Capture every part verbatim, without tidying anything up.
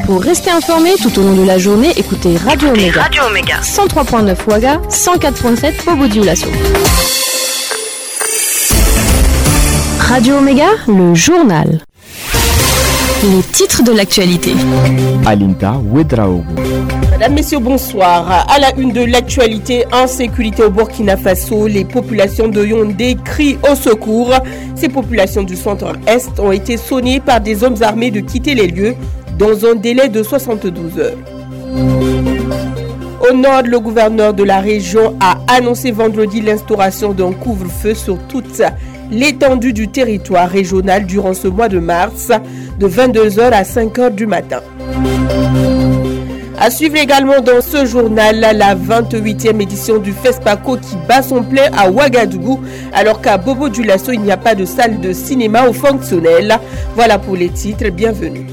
Pour rester informé tout au long de la journée, écoutez Radio Omega. Radio Omega. cent trois virgule neuf Ouaga, cent quatre virgule sept Bobo-Dioulasso. Radio Omega, le journal. Les titres de l'actualité. Alinta Ouedraogo. Mesdames, Messieurs, bonsoir. À la une de l'actualité, insécurité au Burkina Faso, les populations de Yaoundé crient au secours. Ces populations du centre-est ont été sonnées par des hommes armés de quitter les lieux dans un délai de soixante-douze heures. Au nord, le gouverneur de la région a annoncé vendredi l'instauration d'un couvre-feu sur toute l'étendue du territoire régional durant ce mois de mars, de vingt-deux heures à cinq heures du matin. À suivre également dans ce journal, la vingt-huitième édition du FESPACO qui bat son plein à Ouagadougou, alors qu'à Bobo-Dioulasso, il n'y a pas de salle de cinéma ou fonctionnelle. Voilà pour les titres, bienvenue.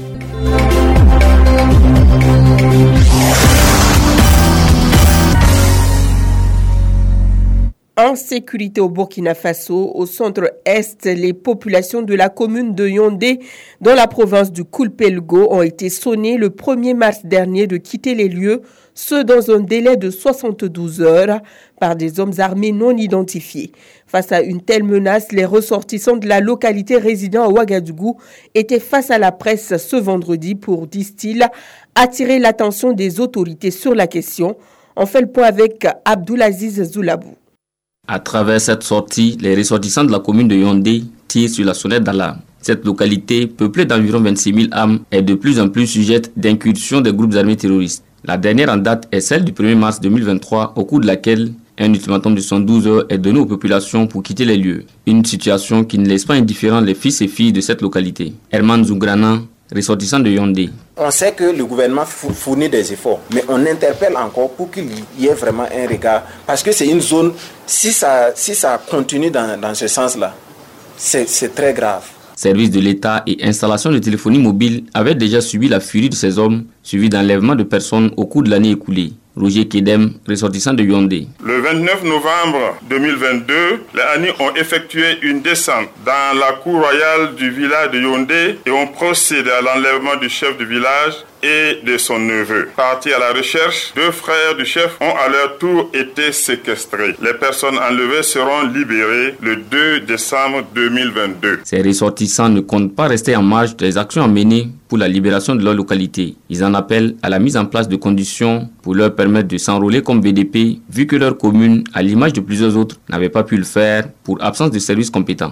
Insécurité au Burkina Faso, au centre-est, les populations de la commune de Yaoundé, dans la province du Koulpelgo, ont été sonnées le premier mars dernier de quitter les lieux, ce dans un délai de soixante-douze heures, par des hommes armés non identifiés. Face à une telle menace, les ressortissants de la localité résidant à Ouagadougou étaient face à la presse ce vendredi pour, disent-ils, attirer l'attention des autorités sur la question. On fait le point avec Abdoulaziz Zoulabou. À travers cette sortie, les ressortissants de la commune de Yaoundé tirent sur la sonnette d'alarme. Cette localité, peuplée d'environ vingt-six mille âmes, est de plus en plus sujette d'incursions des groupes armés terroristes. La dernière en date est celle du premier mars deux mille vingt-trois, au cours de laquelle un ultimatum de soixante-douze heures est donné aux populations pour quitter les lieux. Une situation qui ne laisse pas indifférents les fils et filles de cette localité. Herman Zougrana, ressortissant de Yaoundé. On sait que le gouvernement fournit des efforts, mais on interpelle encore pour qu'il y ait vraiment un regard. Parce que c'est une zone, si ça, si ça continue dans, dans ce sens-là, c'est, c'est très grave. Services de l'État et installations de téléphonie mobile avaient déjà subi la furie de ces hommes, suivis d'enlèvement de personnes au cours de l'année écoulée. Roger Kedem, ressortissant de Yaoundé. Le vingt-neuf novembre deux mille vingt-deux, les A N I ont effectué une descente dans la cour royale du village de Yaoundé et ont procédé à l'enlèvement du chef du village et de son neveu. Partis à la recherche, deux frères du chef ont à leur tour été séquestrés. Les personnes enlevées seront libérées le deux décembre deux mille vingt-deux. Ces ressortissants ne comptent pas rester en marge des actions menées pour la libération de leur localité. Ils en appellent à la mise en place de conditions pour leur permettre de s'enrôler comme B D P, vu que leur commune, à l'image de plusieurs autres, n'avait pas pu le faire pour absence de services compétents.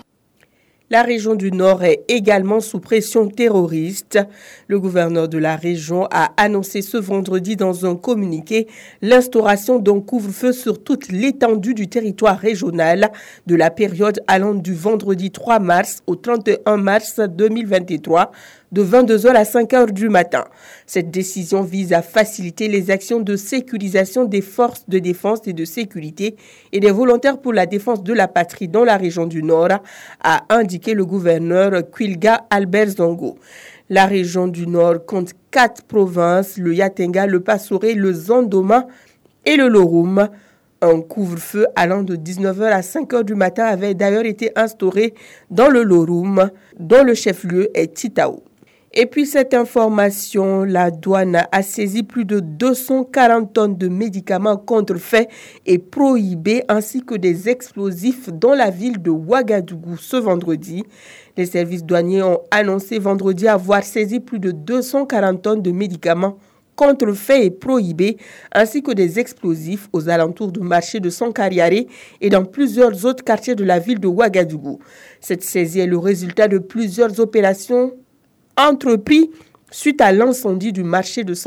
La région du Nord est également sous pression terroriste. Le gouverneur de la région a annoncé ce vendredi dans un communiqué l'instauration d'un couvre-feu sur toute l'étendue du territoire régional de la période allant du vendredi trois mars au trente et un mars deux mille vingt-trois, de vingt-deux heures à cinq heures du matin. Cette décision vise à faciliter les actions de sécurisation des forces de défense et de sécurité et des volontaires pour la défense de la patrie dans la région du Nord, a indiqué le gouverneur Kwilga Albert Zongo. La région du Nord compte quatre provinces, le Yatenga, le Passoré, le Zandoma et le Loroum. Un couvre-feu allant de dix-neuf heures à cinq heures du matin avait d'ailleurs été instauré dans le Loroum, dont le chef-lieu est Titao. Et puis cette information, la douane a saisi plus de deux cent quarante tonnes de médicaments contrefaits et prohibés ainsi que des explosifs dans la ville de Ouagadougou ce vendredi. Les services douaniers ont annoncé vendredi avoir saisi plus de deux cent quarante tonnes de médicaments contrefaits et prohibés ainsi que des explosifs aux alentours du marché de Sankariare et dans plusieurs autres quartiers de la ville de Ouagadougou. Cette saisie est le résultat de plusieurs opérations entreprises suite à l'incendie du marché de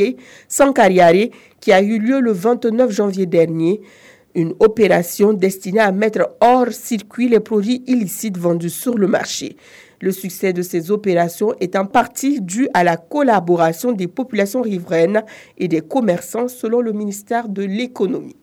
Sankariare qui a eu lieu le vingt-neuf janvier dernier. Une opération destinée à mettre hors circuit les produits illicites vendus sur le marché. Le succès de ces opérations est en partie dû à la collaboration des populations riveraines et des commerçants selon le ministère de l'Économie.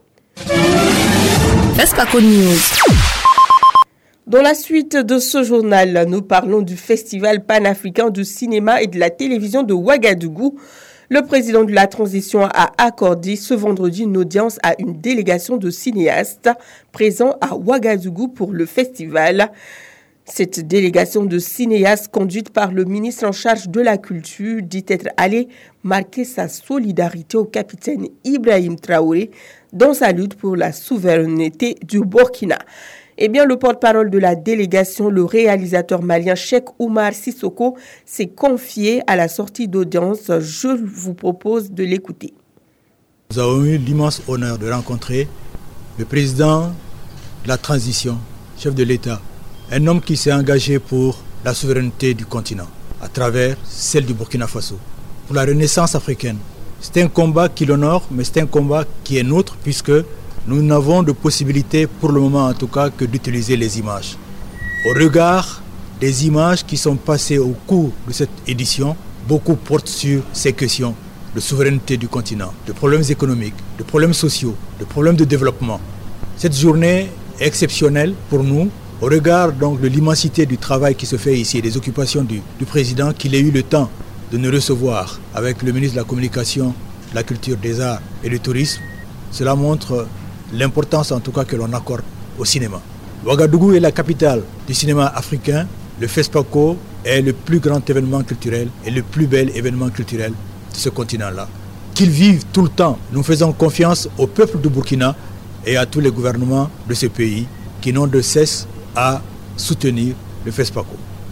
FESPACO News. Dans la suite de ce journal, nous parlons du Festival panafricain du cinéma et de la télévision de Ouagadougou. Le président de la transition a accordé ce vendredi une audience à une délégation de cinéastes présents à Ouagadougou pour le festival. Cette délégation de cinéastes conduite par le ministre en charge de la culture dit être allée marquer sa solidarité au capitaine Ibrahim Traoré dans sa lutte pour la souveraineté du Burkina. Eh bien, le porte-parole de la délégation, le réalisateur malien Cheikh Oumar Sissoko, s'est confié à la sortie d'audience. Je vous propose de l'écouter. Nous avons eu l'immense honneur de rencontrer le président de la transition, chef de l'État, un homme qui s'est engagé pour la souveraineté du continent, à travers celle du Burkina Faso, pour la renaissance africaine. C'est un combat qui l'honore, mais c'est un combat qui est nôtre, puisque nous n'avons de possibilité, pour le moment en tout cas, que d'utiliser les images. Au regard des images qui sont passées au cours de cette édition, beaucoup portent sur ces questions de souveraineté du continent, de problèmes économiques, de problèmes sociaux, de problèmes de développement. Cette journée est exceptionnelle pour nous, au regard donc de l'immensité du travail qui se fait ici, des occupations du, du président, qu'il ait eu le temps de nous recevoir avec le ministre de la Communication, de la Culture, des Arts et du Tourisme. Cela montre l'importance en tout cas que l'on accorde au cinéma. Ouagadougou est la capitale du cinéma africain. Le FESPACO est le plus grand événement culturel et le plus bel événement culturel de ce continent-là. Qu'ils vivent tout le temps. Nous faisons confiance au peuple du Burkina et à tous les gouvernements de ce pays qui n'ont de cesse à soutenir le FESPACO.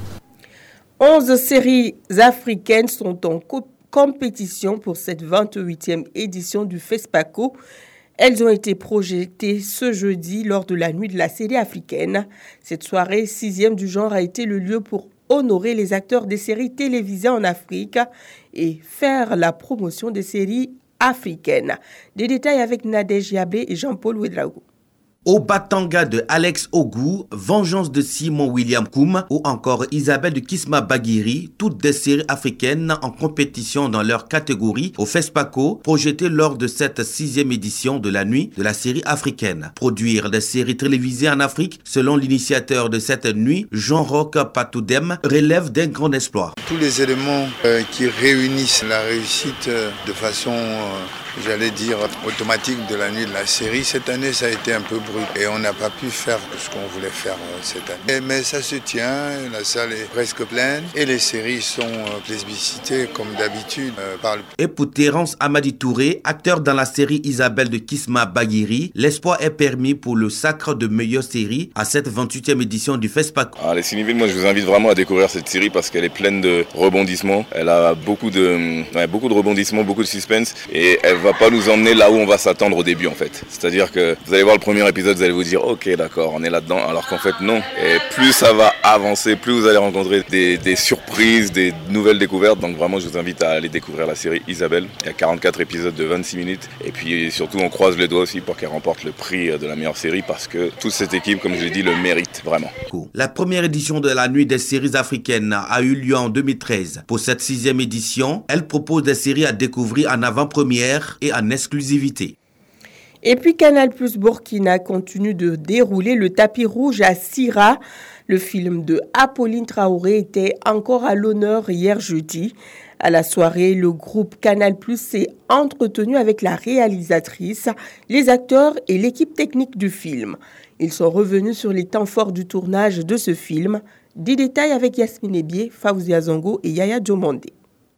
onze séries africaines sont en co- compétition pour cette vingt-huitième édition du FESPACO. Elles ont été projetées ce jeudi lors de la nuit de la série africaine. Cette soirée sixième du genre a été le lieu pour honorer les acteurs des séries télévisées en Afrique et faire la promotion des séries africaines. Des détails avec Nadège Yablé et Jean-Paul Ouedraogo. Au Batanga de Alex Ogou, Vengeance de Simon William Koum ou encore Isabelle de Kisma Baguiri, toutes des séries africaines en compétition dans leur catégorie au FESPACO, projetées lors de cette sixième édition de la nuit de la série africaine. Produire des séries télévisées en Afrique, selon l'initiateur de cette nuit, Jean-Roch Patoudem, relève d'un grand exploit. Tous les éléments euh, qui réunissent la réussite euh, de façon... Euh, j'allais dire automatique de la nuit de la série. Cette année, ça a été un peu brut et on n'a pas pu faire ce qu'on voulait faire cette année. Mais ça se tient, la salle est presque pleine et les séries sont plébiscitées comme d'habitude euh, par le... Et pour Terence Amadi Touré, acteur dans la série Isabelle de Kisma Baguiri, l'espoir est permis pour le sacre de meilleure série à cette vingt-huitième édition du FESPACO. Ah, les cinévilles, moi je vous invite vraiment à découvrir cette série parce qu'elle est pleine de rebondissements. Elle a beaucoup de, ouais, beaucoup de rebondissements, beaucoup de suspense et elle va pas nous emmener là où on va s'attendre au début en fait. C'est-à-dire que vous allez voir le premier épisode, vous allez vous dire ok d'accord, on est là-dedans, alors qu'en fait non. Et plus ça va avancer, plus vous allez rencontrer des, des surprises, des nouvelles découvertes. Donc vraiment je vous invite à aller découvrir la série Isabelle. Il y a quarante-quatre épisodes de vingt-six minutes et puis surtout on croise les doigts aussi pour qu'elle remporte le prix de la meilleure série parce que toute cette équipe, comme je l'ai dit, le mérite vraiment. La première édition de la nuit des séries africaines a eu lieu en deux mille treize. Pour cette sixième édition, elle propose des séries à découvrir en avant-première et en exclusivité. Et puis Canal Plus Burkina continue de dérouler le tapis rouge à Sira. Le film de Apolline Traoré était encore à l'honneur hier jeudi. À la soirée, le groupe Canal Plus s'est entretenu avec la réalisatrice, les acteurs et l'équipe technique du film. Ils sont revenus sur les temps forts du tournage de ce film. Des détails avec Yasmine Ebié, Faouzia Zongo et Yaya Djomondé.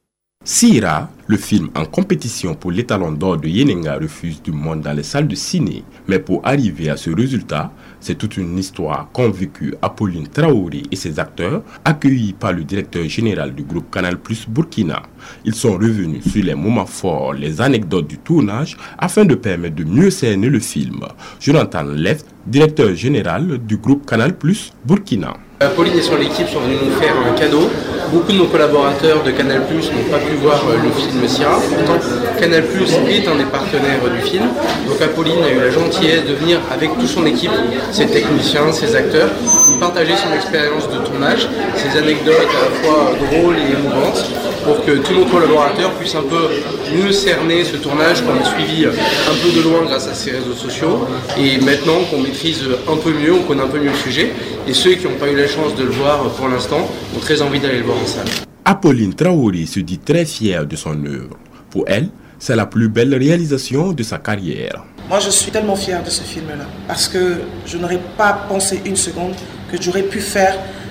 Sira, le film en compétition pour l'étalon d'or de Yenenga, refuse du monde dans les salles de ciné. Mais pour arriver à ce résultat, c'est toute une histoire qu'ont vécu Apolline Traoré et ses acteurs, accueillis par le directeur général du groupe Canal Plus Burkina. Ils sont revenus sur les moments forts, les anecdotes du tournage, afin de permettre de mieux cerner le film. Jonathan Left, directeur général du groupe Canal Plus Burkina. Apolline et son équipe sont venus nous faire un cadeau. Beaucoup de nos collaborateurs de Canal Plus n'ont pas pu voir le film Sira. Pourtant, Canal Plus est un des partenaires du film. Donc Apolline a eu la gentillesse de venir avec toute son équipe, ses techniciens, ses acteurs, nous partager son expérience de tournage, ses anecdotes à la fois drôles et émouvantes, pour que tous nos collaborateurs puissent un peu mieux cerner ce tournage qu'on a suivi un peu de loin grâce à ces réseaux sociaux. Et maintenant qu'on maîtrise un peu mieux, on connaît un peu mieux le sujet. Et ceux qui n'ont pas eu la chance de le voir pour l'instant ont très envie d'aller le voir en salle. Apolline Traoré se dit très fière de son œuvre. Pour elle, c'est la plus belle réalisation de sa carrière. Moi, je suis tellement fière de ce film-là parce que je n'aurais pas pensé une seconde que j'aurais pu faire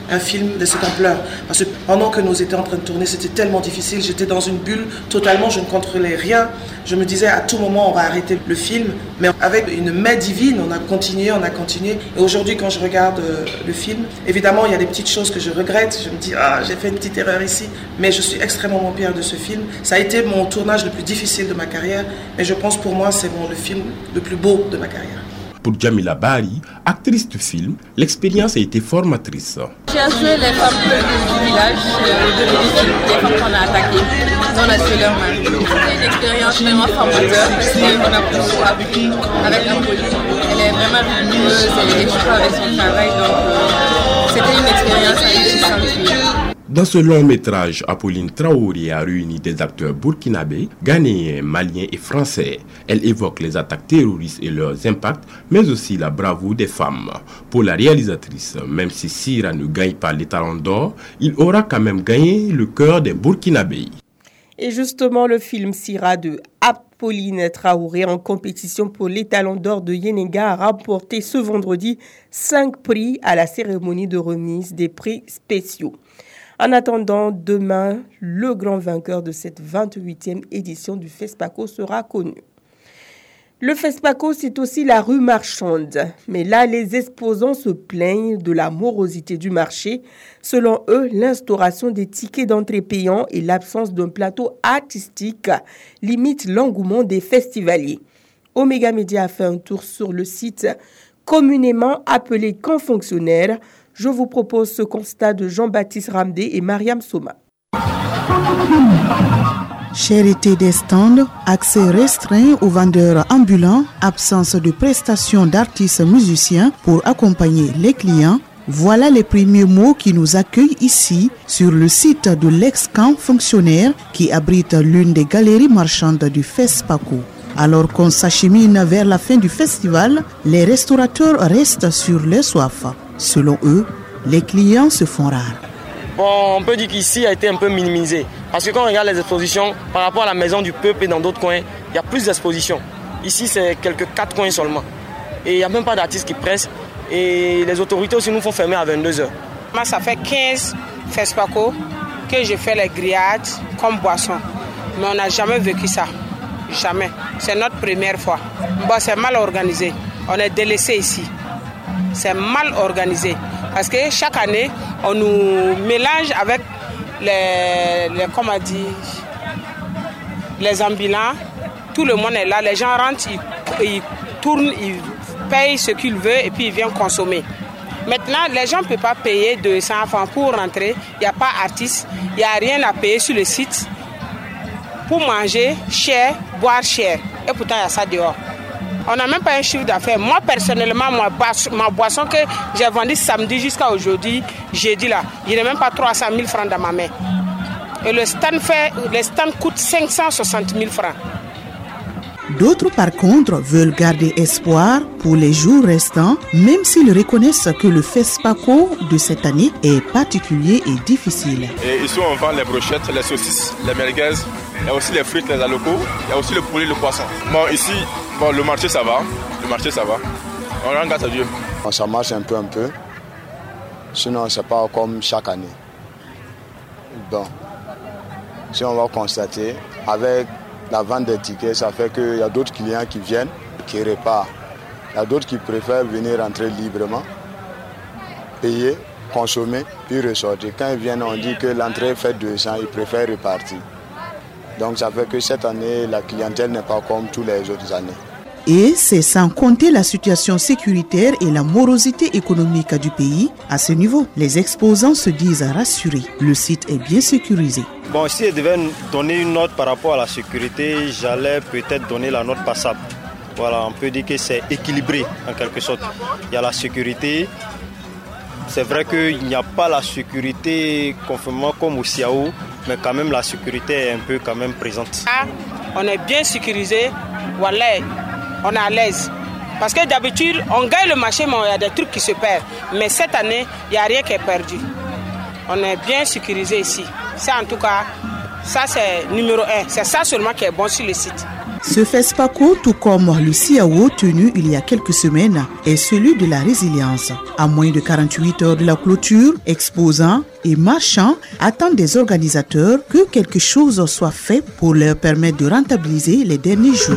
un film de cette ampleur. Parce que pendant que nous étions en train de tourner, c'était tellement difficile. J'étais dans une bulle totalement, je ne contrôlais rien. Je me disais à tout moment on va arrêter le film. Mais avec une main divine, on a continué, on a continué. Et aujourd'hui, quand je regarde euh, le film, évidemment, il y a des petites choses que je regrette. Je me dis, ah, j'ai fait une petite erreur ici. Mais je suis extrêmement fière de ce film. Ça a été mon tournage le plus difficile de ma carrière. Mais je pense pour moi, c'est bon, le film le plus beau de ma carrière. Pour Jamila Bari, actrice du film, l'expérience a été formatrice. J'ai joué les femmes du village, au début du film, les femmes qu'on a attaquées. On a tué leur mari. C'était une expérience vraiment formateur parce qu'on a beaucoup appris avec Apolline. Elle est vraiment rigoureuse, elle est échouée avec son travail, donc euh, c'était une expérience enrichissante. Dans ce long métrage, Apolline Traoré a réuni des acteurs burkinabés, ghanéens, maliens et français. Elle évoque les attaques terroristes et leurs impacts, mais aussi la bravoure des femmes. Pour la réalisatrice, même si Sira ne gagne pas les talons d'or, il aura quand même gagné le cœur des burkinabés. Et justement, le film Sira de Apolline Traoré en compétition pour les talons d'or de Yenenga a remporté ce vendredi cinq prix à la cérémonie de remise des prix spéciaux. En attendant, demain, le grand vainqueur de cette vingt-huitième édition du FESPACO sera connu. Le FESPACO, c'est aussi la rue marchande. Mais là, les exposants se plaignent de la morosité du marché. Selon eux, l'instauration des tickets d'entrée payants et l'absence d'un plateau artistique limite l'engouement des festivaliers. Omega Media a fait un tour sur le site communément appelé Camp Fonctionnaire. Je vous propose ce constat de Jean-Baptiste Ramdé et Mariam Soma. Cherté des stands, accès restreint aux vendeurs ambulants, absence de prestations d'artistes musiciens pour accompagner les clients. Voilà les premiers mots qui nous accueillent ici sur le site de l'ex-camp fonctionnaire qui abrite l'une des galeries marchandes du FESPACO. Alors qu'on s'achemine vers la fin du festival, les restaurateurs restent sur leur soif. Selon eux, les clients se font rares. Bon, on peut dire qu'ici a été un peu minimisé. Parce que quand on regarde les expositions, par rapport à la maison du peuple et dans d'autres coins, il y a plus d'expositions. Ici, c'est quelques quatre coins seulement. Et il n'y a même pas d'artistes qui pressent. Et les autorités aussi nous font fermer à vingt-deux heures. Moi, ça fait quinze FESPACO que je fais les grillades comme boisson. Mais on n'a jamais vécu ça. Jamais. C'est notre première fois. Bon, c'est mal organisé. On est délaissé ici. C'est mal organisé. Parce que chaque année, on nous mélange avec les, les comment dire, les ambulants. Tout le monde est là. Les gens rentrent, ils, ils tournent, ils payent ce qu'ils veulent et puis ils viennent consommer. Maintenant, les gens ne peuvent pas payer deux cents francs pour rentrer. Il n'y a pas d'artiste. Il n'y a rien à payer sur le site. Pour manger cher, boire cher. Et pourtant, il y a ça dehors. On n'a même pas un chiffre d'affaires. Moi, personnellement, ma, ma boisson que j'ai vendue samedi jusqu'à aujourd'hui, jeudi là, il n'y a même pas trois cent mille francs dans ma main. Et le stand, fait, le stand coûte cinq cent soixante mille francs. D'autres, par contre, veulent garder espoir pour les jours restants, même s'ils reconnaissent que le FESPACO de cette année est particulier et difficile. Et ici, on vend les brochettes, les saucisses, les merguez, il y a aussi les frites, les alocos, il y a aussi le poulet, le poisson. Bon, ici, bon, le marché, ça va. Le marché, ça va. On rend grâce à Dieu. Ça marche un peu, un peu. Sinon, c'est pas comme chaque année. Bon, si on va constater, avec la vente des tickets, ça fait qu'il y a d'autres clients qui viennent, qui réparent. Il y a d'autres qui préfèrent venir rentrer librement, payer, consommer, puis ressortir. Quand ils viennent, on dit que l'entrée fait deux cents, ils préfèrent repartir. Donc ça fait que cette année, la clientèle n'est pas comme toutes les autres années. Et c'est sans compter la situation sécuritaire et la morosité économique du pays. À ce niveau, les exposants se disent rassurés. Le site est bien sécurisé. Bon, si je devais donner une note par rapport à la sécurité, j'allais peut-être donner la note passable. Voilà, on peut dire que c'est équilibré en quelque sorte. Il y a la sécurité. C'est vrai qu'il n'y a pas la sécurité conformément comme au C I A O, mais quand même la sécurité est un peu quand même présente. Ah, on est bien sécurisé. Voilà. On est à l'aise. Parce que d'habitude, on gagne le marché, mais il y a des trucs qui se perdent. Mais cette année, il n'y a rien qui est perdu. On est bien sécurisé ici. Ça, en tout cas, Ça, c'est numéro un. C'est ça seulement qui est bon sur le site. Ce FESPACO, tout comme le C A O tenu il y a quelques semaines, est celui de la résilience. À moins de quarante-huit heures de la clôture, exposants et marchands attendent des organisateurs que quelque chose soit fait pour leur permettre de rentabiliser les derniers jours.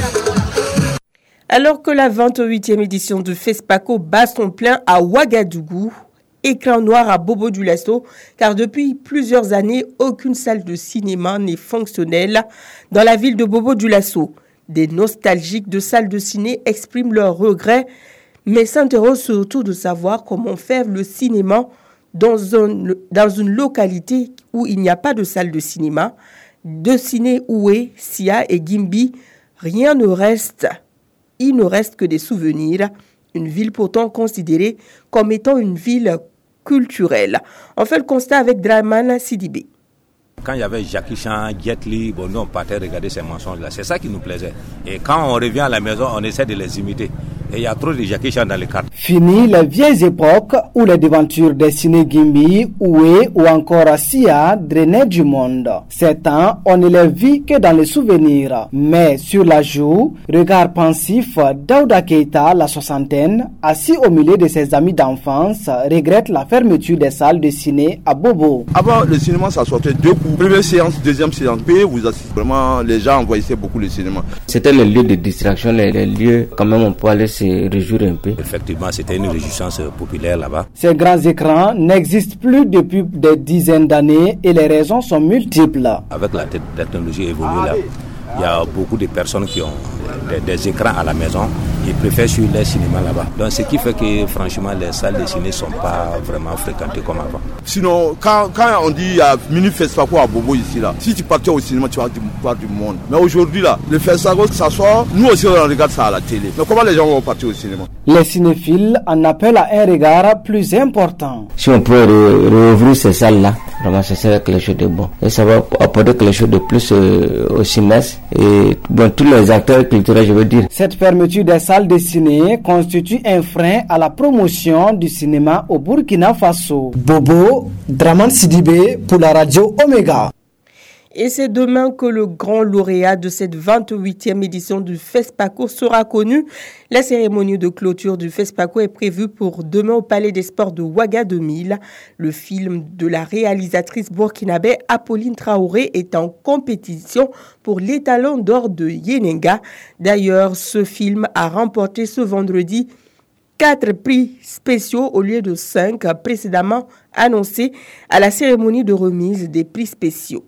Alors que la vingt-huitième édition du FESPACO bat son plein à Ouagadougou, écran noir à Bobo Dioulasso, car depuis plusieurs années, aucune salle de cinéma n'est fonctionnelle dans la ville de Bobo Dioulasso. Des nostalgiques de salles de ciné expriment leurs regrets, mais s'interrogent surtout de savoir comment faire le cinéma dans, un, dans une localité où il n'y a pas de salle de cinéma. De Ciné Oué, Sia et Gimbi, rien ne reste. Il ne reste que des souvenirs. Une ville pourtant considérée comme étant une ville culturelle. On fait le constat avec Draman Sidibé. Quand il y avait Jackie Chan, Jet Li, bon, nous on partait regarder ces mensonges-là. C'est ça qui nous plaisait. Et quand on revient à la maison, on essaie de les imiter. Et il y a trop de Jackie Chan dans les cartes. Fini les vieilles époques où les devantures des ciné Gimbi, Oué ou encore Sia drainaient du monde. Ces temps, on ne les vit que dans les souvenirs. Mais sur la joue, regard pensif, Daouda Keita, la soixantaine, assis au milieu de ses amis d'enfance, regrette la fermeture des salles de ciné à Bobo. Avant, le cinéma, ça sortait deux coups. Première séance, deuxième séance. Puis vous assistez. Vraiment, les gens envoyaient beaucoup le cinéma. C'était le lieu de distraction, les, les lieux, quand même, on peut aller se réjouir un peu. Effectivement, c'était une réjouissance populaire là-bas. Ces grands écrans n'existent plus depuis des dizaines d'années et les raisons sont multiples. Avec la technologie évoluée là, il y a beaucoup de personnes qui ont des, des écrans à la maison. Ils préfèrent suivre les cinémas là-bas. Donc ce qui fait que franchement les salles de ciné ne sont pas vraiment fréquentées comme avant. Sinon, quand, quand on dit il y a mini FESPACO à Bobo ici là, si tu partais au cinéma, tu vas voir du monde. Mais aujourd'hui là, le FESPACO, ça sort, nous aussi on regarde ça à la télé. Mais comment les gens vont partir au cinéma? Les cinéphiles en appellent à un regard plus important. Si on peut rouvrir ces salles-là, vraiment ça serait quelque chose de bon. Et ça va apporter quelque chose de plus euh, au cinéma et bon, tous les acteurs culturels, je veux dire. Cette fermeture des salles de ciné constitue un frein à la promotion du cinéma au Burkina Faso. Bobo, Draman Sidibé pour la radio Omega. Et c'est demain que le grand lauréat de cette vingt-huitième édition du FESPACO sera connu. La cérémonie de clôture du FESPACO est prévue pour demain au Palais des Sports de Ouaga deux mille. Le film de la réalisatrice burkinabé Apolline Traoré est en compétition pour l'étalon d'or de Yenenga. D'ailleurs, ce film a remporté ce vendredi quatre prix spéciaux au lieu de cinq précédemment annoncés à la cérémonie de remise des prix spéciaux.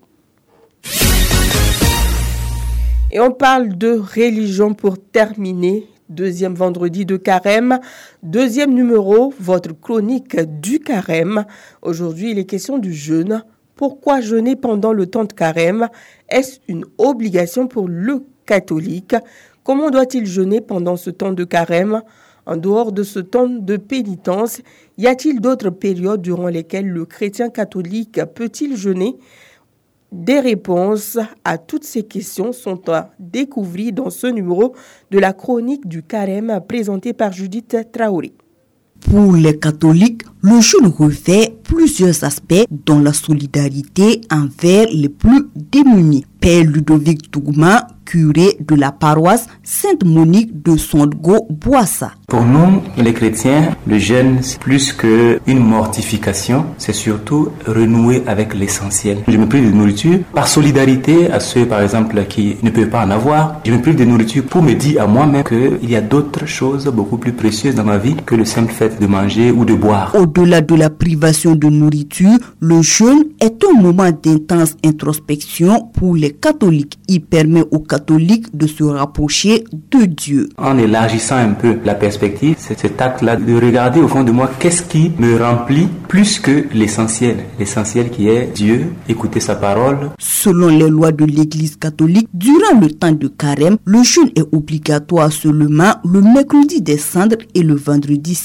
Et on parle de religion pour terminer. Deuxième vendredi de carême. Deuxième numéro, votre chronique du carême. Aujourd'hui, il est question du jeûne. Pourquoi jeûner pendant le temps de carême? Est-ce une obligation pour le catholique? Comment doit-il jeûner pendant ce temps de carême? En dehors de ce temps de pénitence, y a-t-il d'autres périodes durant lesquelles le chrétien catholique peut-il jeûner? Des réponses à toutes ces questions sont à découvrir dans ce numéro de la chronique du carême présentée par Judith Traoré. Pour les catholiques, le jeûne revêt plusieurs aspects dont la solidarité envers les plus démunis. Père Ludovic Tougma, curé de la paroisse Sainte-Monique de Sondgo-Boissa. Pour nous, les chrétiens, le jeûne, c'est plus qu'une mortification, c'est surtout renouer avec l'essentiel. Je me prive de nourriture par solidarité à ceux, par exemple, qui ne peuvent pas en avoir. Je me prive de nourriture pour me dire à moi-même qu'il y a d'autres choses beaucoup plus précieuses dans ma vie que le simple fait de manger ou de boire. Au-delà de la privation de nourriture, le jeûne est un moment d'intense introspection pour les catholiques. Il permet aux catholiques de se rapprocher de Dieu. En élargissant un peu la perspective, c'est cet acte-là de regarder au fond de moi qu'est-ce qui me remplit plus que l'essentiel. L'essentiel qui est Dieu, écouter sa parole. Selon les lois de l'Église catholique, durant le temps de carême, le jeûne est obligatoire seulement le mercredi des cendres et le vendredi saint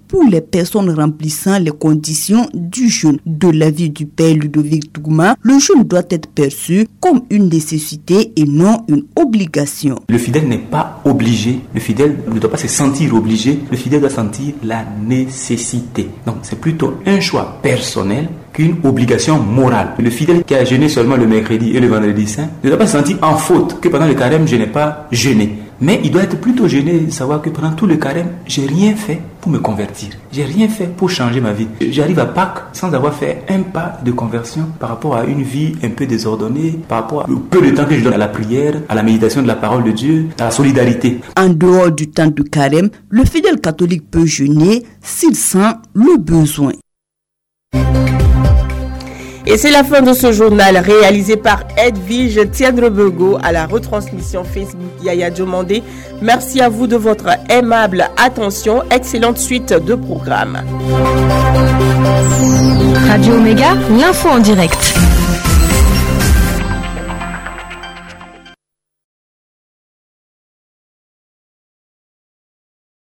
pour les personnes remplissant les conditions du jeûne. De l'avis du père Ludovic Tougma, le jeûne doit être perçu comme une nécessité et non une obligation. Le fidèle n'est pas obligé, le fidèle ne doit pas se sentir obligé, le fidèle doit sentir la nécessité. Donc c'est plutôt un choix personnel qu'une obligation morale. Le fidèle qui a jeûné seulement le mercredi et le vendredi saint ne doit pas se sentir en faute que pendant le carême je n'ai pas jeûné. Mais il doit être plutôt gêné de savoir que pendant tout le carême, j'ai rien fait pour me convertir. J'ai rien fait pour changer ma vie. J'arrive à Pâques sans avoir fait un pas de conversion par rapport à une vie un peu désordonnée, par rapport au peu de temps que je donne à la prière, à la méditation de la parole de Dieu, à la solidarité. En dehors du temps de carême, le fidèle catholique peut jeûner s'il sent le besoin. Et c'est la fin de ce journal réalisé par Edwige Tiendrebego à la retransmission Facebook Yaya Diomandé. Merci à vous de votre aimable attention. Excellente suite de programmes. Radio Omega, l'info en direct.